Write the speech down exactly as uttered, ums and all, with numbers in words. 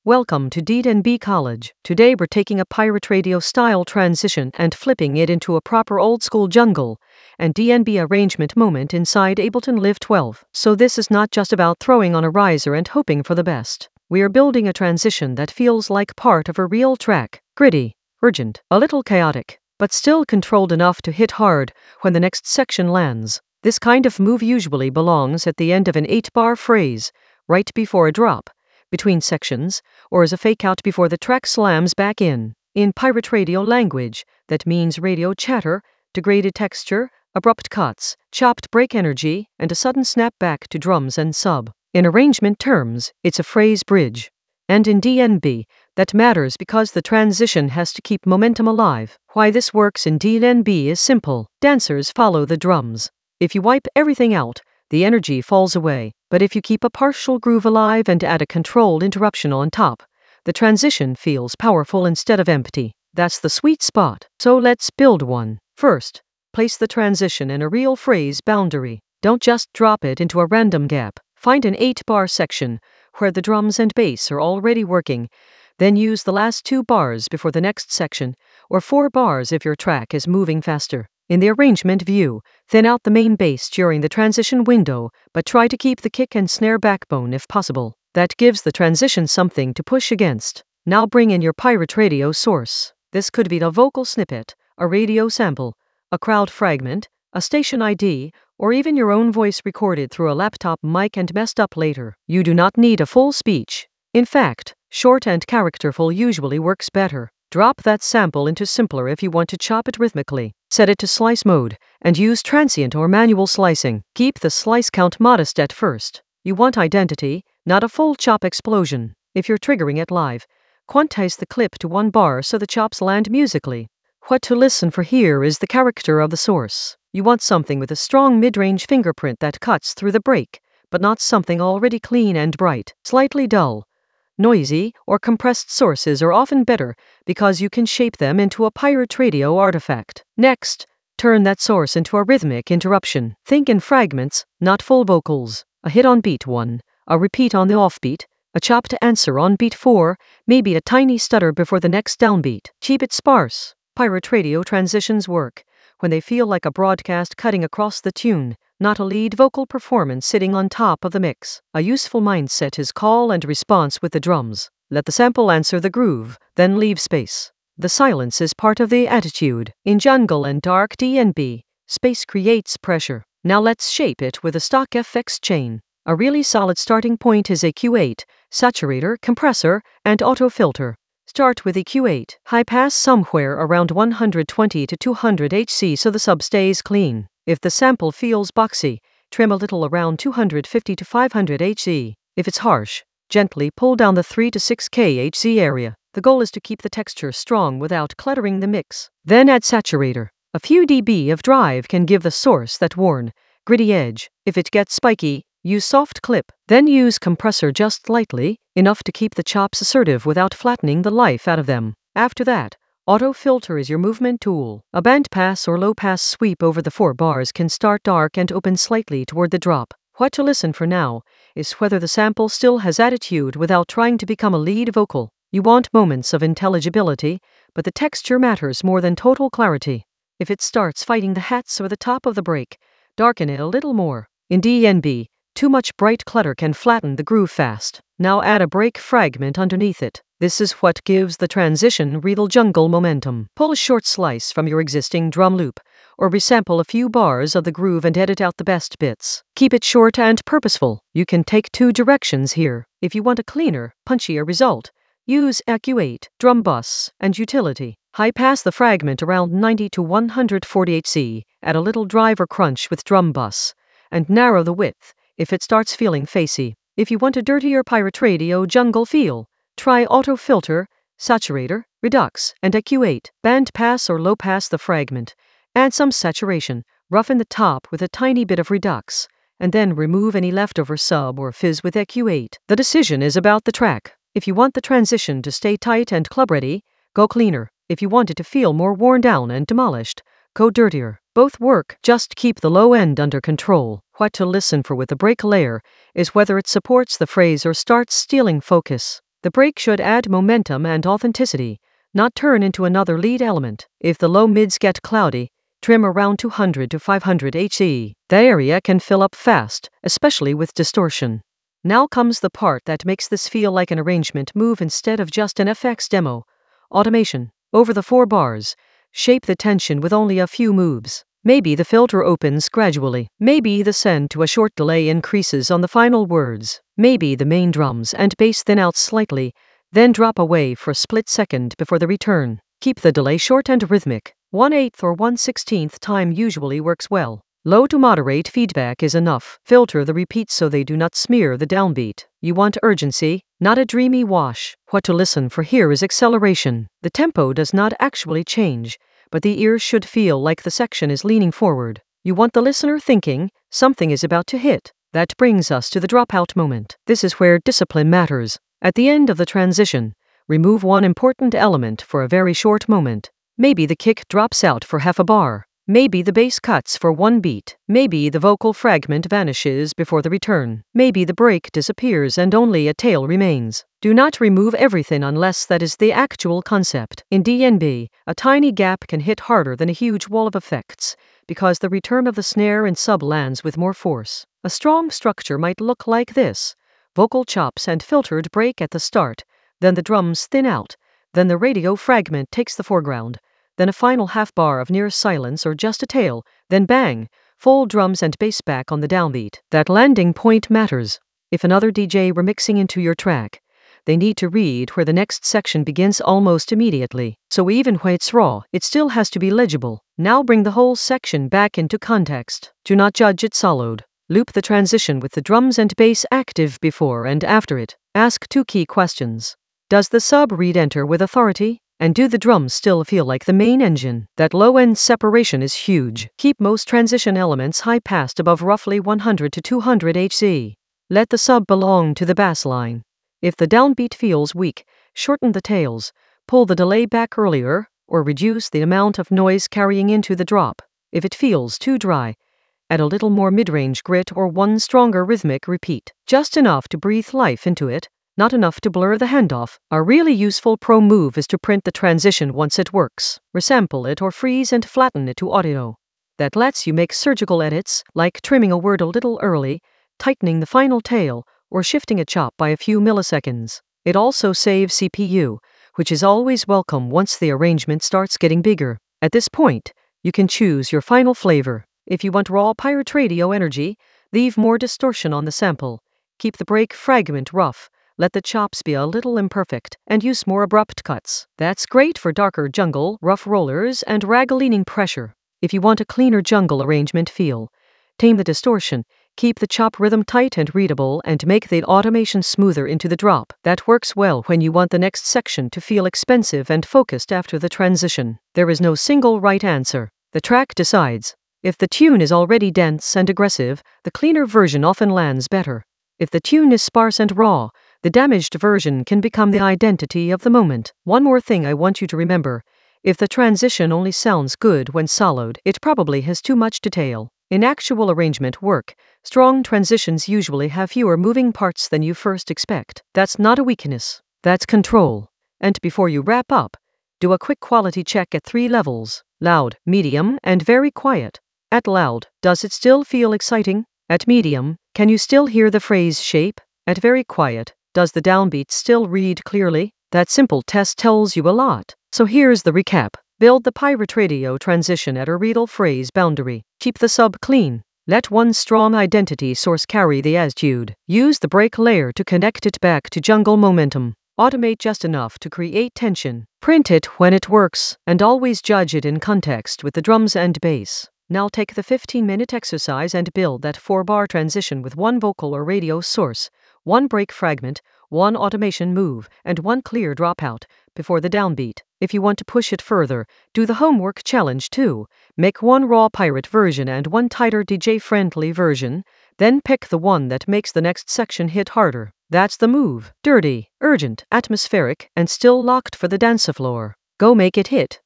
Welcome to D N B College. Today we're taking a pirate radio style transition and flipping it into a proper old school jungle and D N B arrangement moment inside Ableton Live twelve. So this is not just about throwing on a riser and hoping for the best. We are building a transition that feels like part of a real track. Gritty, urgent, a little chaotic, but still controlled enough to hit hard when the next section lands. This kind of move usually belongs at the end of an eight-bar phrase, right before a drop, between sections, or as a fake-out before the track slams back in. In pirate radio language, that means radio chatter, degraded texture, abrupt cuts, chopped break energy, and a sudden snap back to drums and sub. In arrangement terms, it's a phrase bridge. And in D N B, that matters because the transition has to keep momentum alive. Why this works in D N B is simple. Dancers follow the drums. If you wipe everything out, the energy falls away, but if you keep a partial groove alive and add a controlled interruption on top, the transition feels powerful instead of empty. That's the sweet spot. So let's build one. First, place the transition in a real phrase boundary. Don't just drop it into a random gap. Find an eight-bar section where the drums and bass are already working, then use the last two bars before the next section, or four bars if your track is moving faster. In the arrangement view, thin out the main bass during the transition window, but try to keep the kick and snare backbone if possible. That gives the transition something to push against. Now bring in your pirate radio source. This could be a vocal snippet, a radio sample, a crowd fragment, a station I D, or even your own voice recorded through a laptop mic and messed up later. You do not need a full speech. In fact, short and characterful usually works better. Drop that sample into Simpler if you want to chop it rhythmically. Set it to slice mode, and use transient or manual slicing. Keep the slice count modest at first. You want identity, not a full chop explosion. If you're triggering it live, quantize the clip to one bar so the chops land musically. What to listen for here is the character of the source. You want something with a strong mid-range fingerprint that cuts through the break, but not something already clean and bright. Slightly dull, noisy, or compressed sources are often better because you can shape them into a pirate radio artifact. Next, turn that source into a rhythmic interruption. Think in fragments, not full vocals. A hit on beat one, a repeat on the offbeat, a chopped answer on beat four, maybe a tiny stutter before the next downbeat. Keep it sparse. Pirate radio transitions work when they feel like a broadcast cutting across the tune, not a lead vocal performance sitting on top of the mix. A useful mindset is call and response with the drums. Let the sample answer the groove, then leave space. The silence is part of the attitude. In jungle and dark D N B, space creates pressure. Now let's shape it with a stock F X chain. A really solid starting point is E Q eight, saturator, compressor, and auto filter. Start with E Q eight. High pass somewhere around one hundred twenty to two hundred hertz so the sub stays clean. If the sample feels boxy, trim a little around two hundred fifty to five hundred hertz. If it's harsh, gently pull down the three to six kilohertz area. The goal is to keep the texture strong without cluttering the mix. Then add saturator. A few dB of drive can give the source that worn, gritty edge. If it gets spiky, use soft clip. Then use compressor just lightly, enough to keep the chops assertive without flattening the life out of them. After that, auto filter is your movement tool. A band pass or low pass sweep over the four bars can start dark and open slightly toward the drop. What to listen for now is whether the sample still has attitude without trying to become a lead vocal. You want moments of intelligibility, but the texture matters more than total clarity. If it starts fighting the hats or the top of the break, darken it a little more. In D N B, too much bright clutter can flatten the groove fast. Now add a break fragment underneath it. This is what gives the transition real jungle momentum. Pull a short slice from your existing drum loop, or resample a few bars of the groove and edit out the best bits. Keep it short and purposeful. You can take two directions here. If you want a cleaner, punchier result, use E Q eight, drum bus, and utility. High pass the fragment around ninety to one hundred forty hertz, add a little driver crunch with drum bus, and narrow the width if it starts feeling facey. If you want a dirtier pirate radio jungle feel, try auto filter, saturator, redux, and E Q eight. Band pass or low pass the fragment. Add some saturation, roughen the top with a tiny bit of redux, and then remove any leftover sub or fizz with E Q eight. The decision is about the track. If you want the transition to stay tight and club ready, go cleaner. If you want it to feel more worn down and demolished, go dirtier. Both work, just keep the low end under control. What to listen for with the break layer is whether it supports the phrase or starts stealing focus. The break should add momentum and authenticity, not turn into another lead element. If the low mids get cloudy, trim around two hundred to five hundred hertz. The area can fill up fast, especially with distortion. Now comes the part that makes this feel like an arrangement move instead of just an F X demo. Automation. Over the four bars, shape the tension with only a few moves. Maybe the filter opens gradually. Maybe the send to a short delay increases on the final words. Maybe the main drums and bass thin out slightly, then drop away for a split second before the return. Keep the delay short and rhythmic. one eighth or one sixteenth time usually works well. Low to moderate feedback is enough. Filter the repeats so they do not smear the downbeat. You want urgency, not a dreamy wash. What to listen for here is acceleration. The tempo does not actually change, but the ear should feel like the section is leaning forward. You want the listener thinking, something is about to hit. That brings us to the dropout moment. This is where discipline matters. At the end of the transition, remove one important element for a very short moment. Maybe the kick drops out for half a bar. Maybe the bass cuts for one beat. Maybe the vocal fragment vanishes before the return. Maybe the break disappears and only a tail remains. Do not remove everything unless that is the actual concept. In D N B, a tiny gap can hit harder than a huge wall of effects, because the return of the snare and sub lands with more force. A strong structure might look like this: vocal chops and filtered break at the start, then the drums thin out, then the radio fragment takes the foreground, then a final half bar of near silence or just a tail, then bang, full drums and bass back on the downbeat. That landing point matters. If another D J were mixing into your track, they need to read where the next section begins almost immediately. So even when it's raw, it still has to be legible. Now bring the whole section back into context. Do not judge it soloed. Loop the transition with the drums and bass active before and after it. Ask two key questions. Does the sub read enter with authority? And do the drums still feel like the main engine? That low-end separation is huge. Keep most transition elements high-passed above roughly one hundred to two hundred hertz. Let the sub belong to the bass line. If the downbeat feels weak, shorten the tails, pull the delay back earlier, or reduce the amount of noise carrying into the drop. If it feels too dry, add a little more mid-range grit or one stronger rhythmic repeat. Just enough to breathe life into it, not enough to blur the handoff. A really useful pro move is to print the transition once it works. Resample it or freeze and flatten it to audio. That lets you make surgical edits, like trimming a word a little early, tightening the final tail, or shifting a chop by a few milliseconds. It also saves C P U, which is always welcome once the arrangement starts getting bigger. At this point, you can choose your final flavor. If you want raw pirate radio energy, leave more distortion on the sample. Keep the break fragment rough. Let the chops be a little imperfect, and use more abrupt cuts. That's great for darker jungle, rough rollers, and rag-leaning pressure. If you want a cleaner jungle arrangement feel, tame the distortion, keep the chop rhythm tight and readable, and make the automation smoother into the drop. That works well when you want the next section to feel expensive and focused after the transition. There is no single right answer. The track decides. If the tune is already dense and aggressive, the cleaner version often lands better. If the tune is sparse and raw, the damaged version can become the identity of the moment. One more thing I want you to remember. If the transition only sounds good when soloed, it probably has too much detail. In actual arrangement work, strong transitions usually have fewer moving parts than you first expect. That's not a weakness. That's control. And before you wrap up, do a quick quality check at three levels: loud, medium, and very quiet. At loud, does it still feel exciting? At medium, can you still hear the phrase shape? At very quiet, does the downbeat still read clearly? That simple test tells you a lot. So here's the recap. Build the pirate radio transition at a readable phrase boundary. Keep the sub clean. Let one strong identity source carry the attitude. Use the break layer to connect it back to jungle momentum. Automate just enough to create tension. Print it when it works, and always judge it in context with the drums and bass. Now take the fifteen minute exercise and build that four bar transition with one vocal or radio source, one break fragment, one automation move, and one clear dropout before the downbeat. If you want to push it further, do the homework challenge too. Make one raw pirate version and one tighter D J-friendly version, then pick the one that makes the next section hit harder. That's the move. Dirty, urgent, atmospheric, and still locked for the dance floor. Go make it hit.